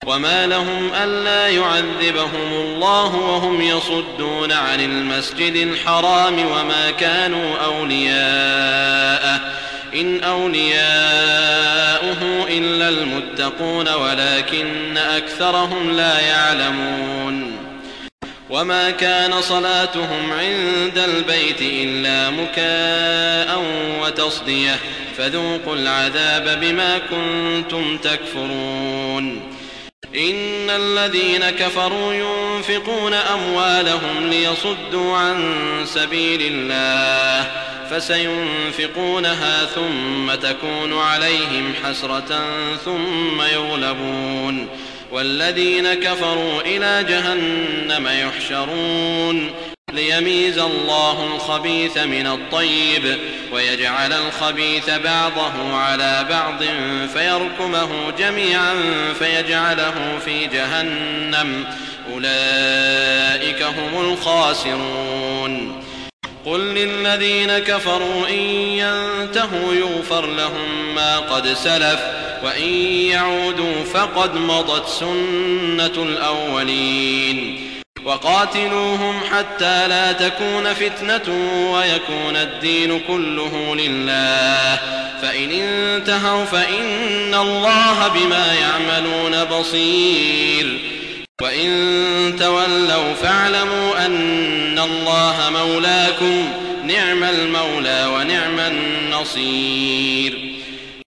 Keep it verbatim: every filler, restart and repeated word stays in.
وما لهم ألا يعذبهم الله وهم يصدون عن المسجد الحرام وما كانوا أولياءه إن أولياؤه إلا المتقون ولكن أكثرهم لا يعلمون وما كان صلاتهم عند البيت إلا مكاء وتصدية فذوقوا العذاب بما كنتم تكفرون إن الذين كفروا ينفقون أموالهم ليصدوا عن سبيل الله فسينفقونها ثم تكون عليهم حسرة ثم يغلبون والذين كفروا إلى جهنم يحشرون ليميز الله الخبيث من الطيب ويجعل الخبيث بعضه على بعض فيركمه جميعا فيجعله في جهنم أولئك هم الخاسرون قل للذين كفروا إن ينتهوا يغفر لهم ما قد سلف وإن يعودوا فقد مضت سنة الأولين وقاتلوهم حتى لا تكون فتنة ويكون الدين كله لله فإن انتهوا فإن الله بما يعملون بصير وإن تولوا فاعلموا أن الله مولاكم نعم المولى ونعم النصير